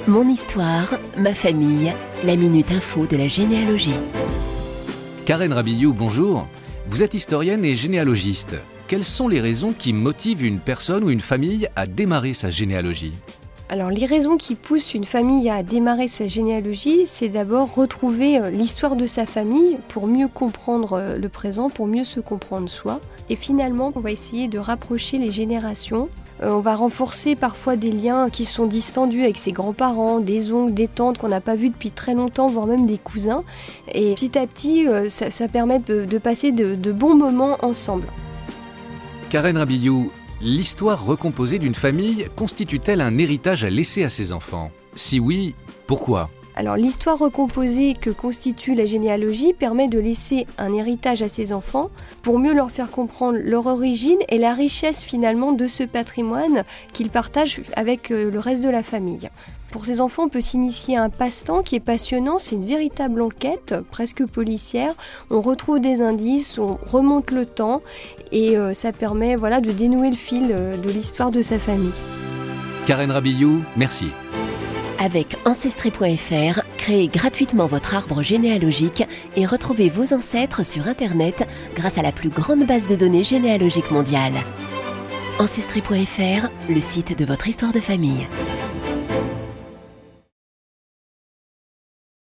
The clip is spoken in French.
Mon histoire, ma famille, la minute info de la généalogie. Karen Rabillou, bonjour. Vous êtes historienne et généalogiste. Quelles sont les raisons qui motivent une personne ou une famille à démarrer sa généalogie ? Alors les raisons qui poussent une famille à démarrer sa généalogie, c'est d'abord retrouver l'histoire de sa famille pour mieux comprendre le présent, pour mieux se comprendre soi. Et finalement, on va essayer de rapprocher les générations. On va renforcer parfois des liens qui sont distendus avec ses grands-parents, des oncles, des tantes qu'on n'a pas vus depuis très longtemps, voire même des cousins. Et petit à petit, ça permet de passer de bons moments ensemble. Karen Rabillou, l'histoire recomposée d'une famille constitue-t-elle un héritage à laisser à ses enfants ? Si oui, pourquoi ? Alors l'histoire recomposée que constitue la généalogie permet de laisser un héritage à ses enfants pour mieux leur faire comprendre leur origine et la richesse finalement de ce patrimoine qu'ils partagent avec le reste de la famille. Pour ces enfants, on peut s'initier à un passe-temps qui est passionnant, c'est une véritable enquête, presque policière. On retrouve des indices, on remonte le temps et ça permet de dénouer le fil de l'histoire de sa famille. Karen Rabillou, merci. Avec Ancestry.fr, créez gratuitement votre arbre généalogique et retrouvez vos ancêtres sur Internet grâce à la plus grande base de données généalogique mondiale. Ancestry.fr, le site de votre histoire de famille.